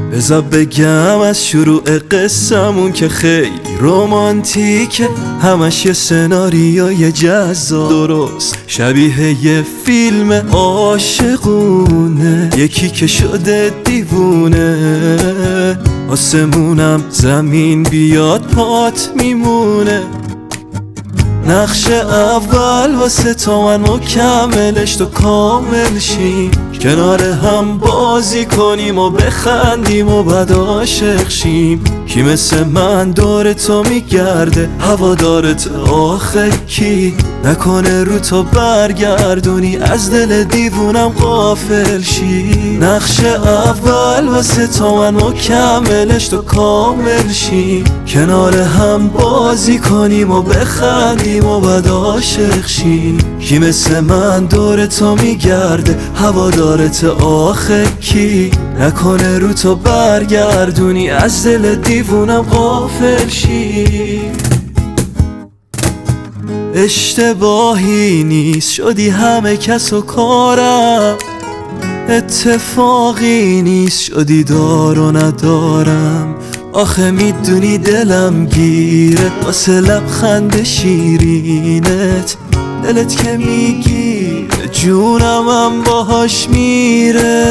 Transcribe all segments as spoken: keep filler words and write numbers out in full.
بذار بگم از شروع قصمون که خیلی رومانتیکه، همش یه سناریوی جذاب، درست شبیه یه فیلم عاشقونه. یکی که شده دیوونه، آسمونم زمین بیاد پات میمونه. نقش اول واسه تو من مکملش، تو کامل شیم، کنار هم بازی کنیم و بخندیم و بعد عاشق شیم. کی مثل من دور تو میگرده، هوادارت آخه کی؟ نکنه رو تو برگردونی از دل دیوونم غافل شی. نقش اول واسه تو من مکملش، تو کامل شیم، کنار هم بازی کنیم و بخندیم و بعد عاشق شیم. کی مثل من دور تو میگرده، هوادارت آخه کی؟ نکنه رو تو برگردونی از دل دیوونم غافل شی. اشتباهی نیست شدی همه کس و کارم، اتفاقی نیست شدی دار و ندارم. آخه میدونی دلم گیره واسه لبخند شیرینت، دلت که میگیره جونم هم باهاش میره.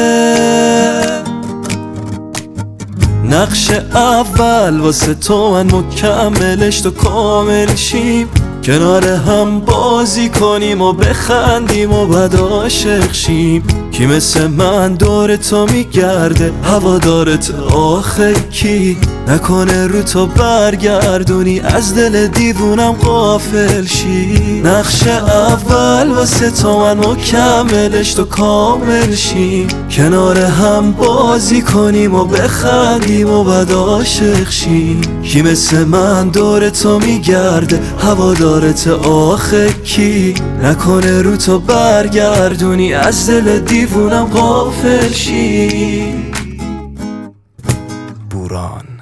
نقش اول واسه تو من مکملش، تو کامل شیم، کنار هم بازی کنیم و بخندیم و بعد عاشق شیم. کی مثل من دور تو میگرده، هوادارت آخه کی؟ نکنه رو تو برگردونی از دل دیوونم غافل شی. نقش اول واسه تو من مکملش، تو کامل شیم، کنار هم بازی کنیم و بخندیم و بعد عاشق شیم. کی مثل من دور تو میگرده، هوادارت آخه کی؟ نکنه رو تو برگردونی از دل دیوونم غافل شی. بوران.